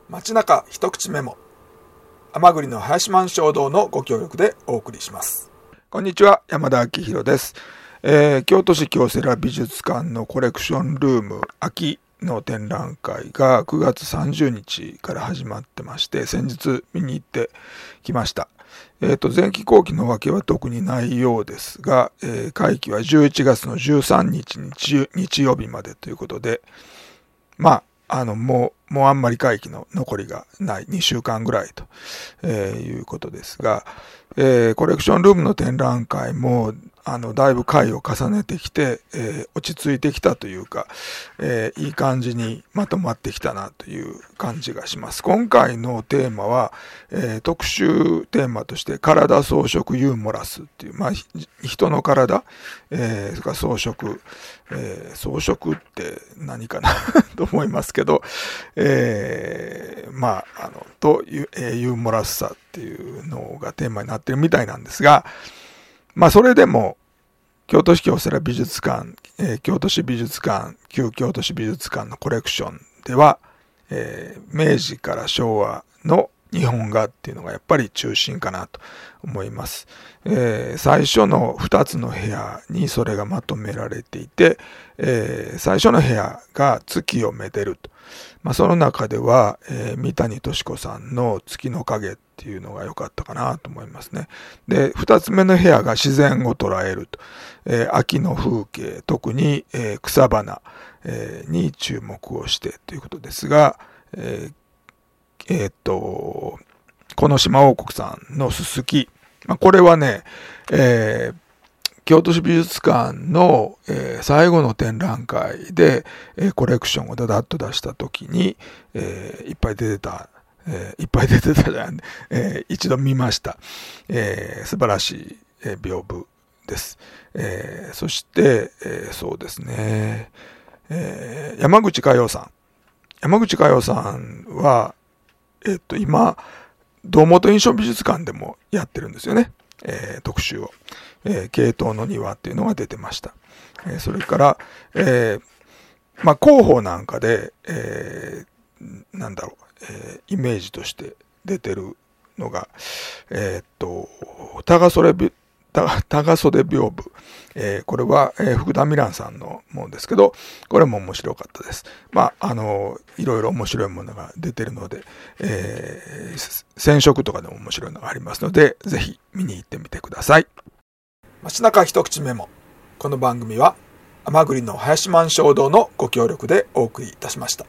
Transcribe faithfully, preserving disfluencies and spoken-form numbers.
街中一口メモ、甘栗の林満衝動のご協力でお送りします。こんにちは、山田明宏です。えー、京都市京セラ美術館のコレクションルーム秋の展覧会がくがつさんじゅうにちから始まってまして、先日見に行ってきました。えっと、前期後期のわけは特にないようですが、えー、会期はじゅういちがつのじゅうさんにち日、日曜日までということで、まあ、あの、もう、もうあんまり会期の残りがないにしゅうかんぐらいと、えー、いうことですが、えー、コレクションルームの展覧会も、あの、だいぶ回を重ねてきて、えー、落ち着いてきたというか、えー、いい感じにまとまってきたなという感じがします。今回のテーマは、えー、特集テーマとして、体装飾ユーモラスっていう、まあ、人の体、えー、それから装飾、えー、装飾って何かなと思いますけど、えー、まあ、あの、という、えー、ユーモラスさっていうのがテーマになってるみたいなんですが、まあ、それでも、京都市京セラ美術館、えー、京都市美術館、旧京都市美術館のコレクションでは、えー、明治から昭和の日本画っていうのがやっぱり中心かなと思います。えー、最初のふたつの部屋にそれがまとめられていて、えー、最初の部屋が月をめでると。まあ、その中では、えー、三谷敏子さんの月の影っていうのが良かったかなと思いますね。で、二つ目の部屋が自然を捉えると。えー、秋の風景、特に、えー、草花、えー、に注目をしてということですが、えーえー、っと、この島王国さんのすすき。まあ、これはね、えー、京都市美術館の、えー、最後の展覧会で、えー、コレクションをダダッと出した時に、えー、いっぱい出てた、えー、いっぱい出てたじゃん、えー、一度見ました。えー、素晴らしい、えー、屏風です。えー、そして、えー、そうですね、えー、山口佳代さん。山口佳代さんは、えっと、今、堂本印象美術館でもやってるんですよね。えー、特集を。えー、系統の庭っていうのが出てました。えー、それから、えー、まあ、広報なんかで、えー、なんだろう、えー、イメージとして出てるのが、えー、っと、高袖び、高袖屏風。えー、これは、えー、福田美蘭さんのものですけど、これも面白かったです。まあ、あの、いろいろ面白いものが出てるので、えー、染色とかでも面白いのがありますので、ぜひ見に行ってみてください。街中一口メモ。この番組は、甘栗の林満衝動のご協力でお送りいたしました。